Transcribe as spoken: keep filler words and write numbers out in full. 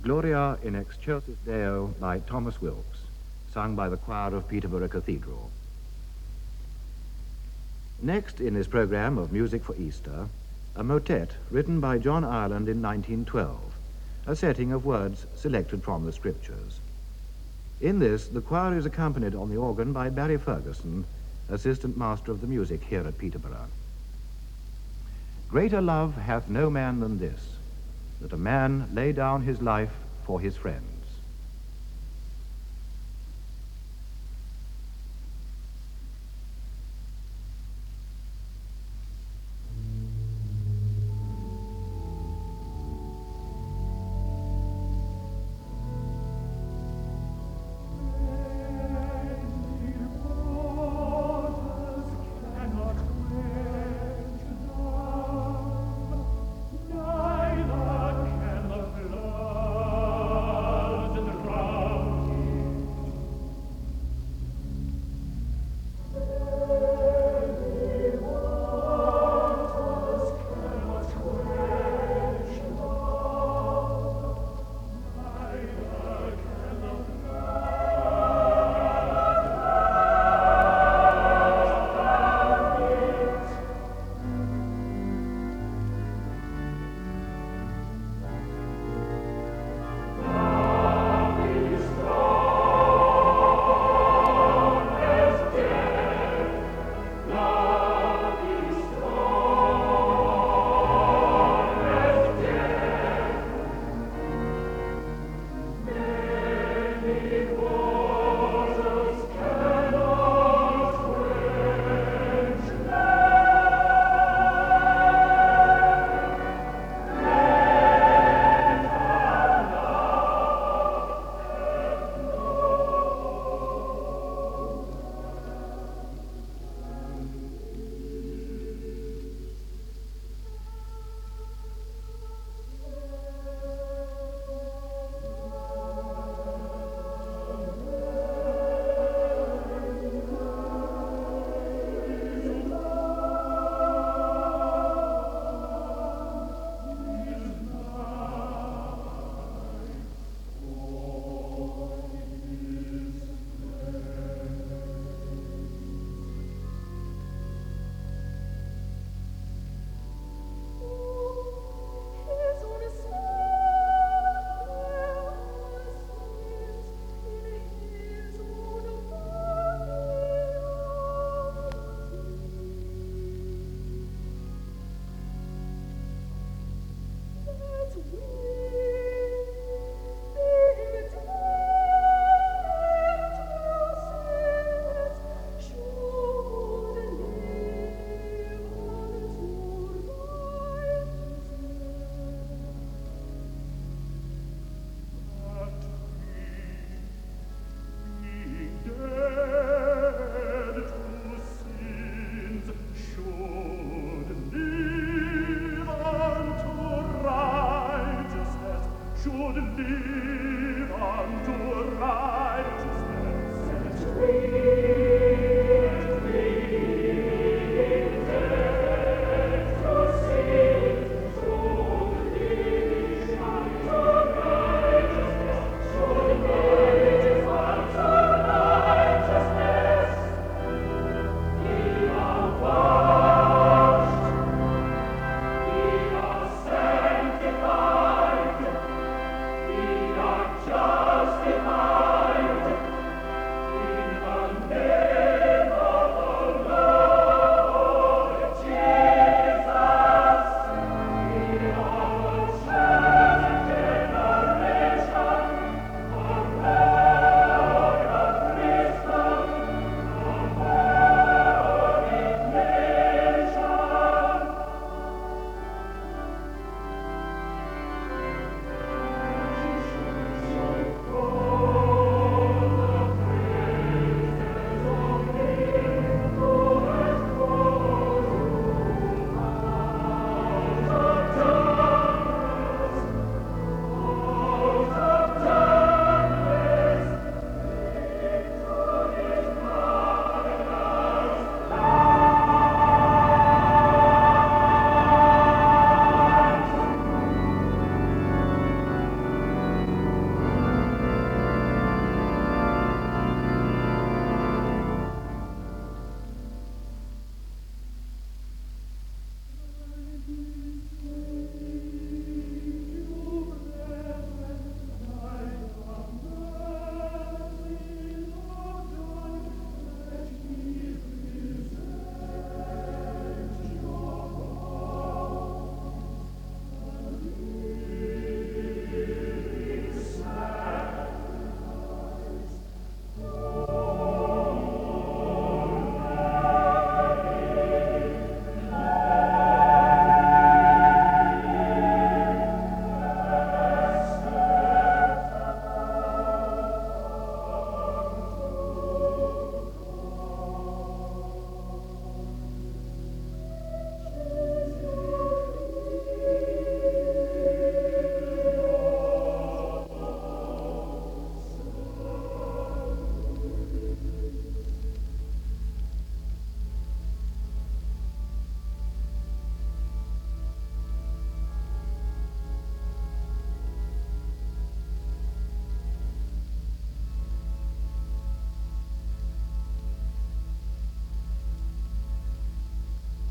Gloria in Excelsis Deo by Thomas Wilkes, sung by the choir of Peterborough Cathedral. Next in this program of Music for Easter, a motet written by John Ireland in nineteen twelve, a setting of words selected from the Scriptures. In this, the choir is accompanied on the organ by Barry Ferguson, assistant master of the music here at Peterborough. Greater love hath no man than this, that a man lay down his life for his friends. Should live unto righteousness, set free.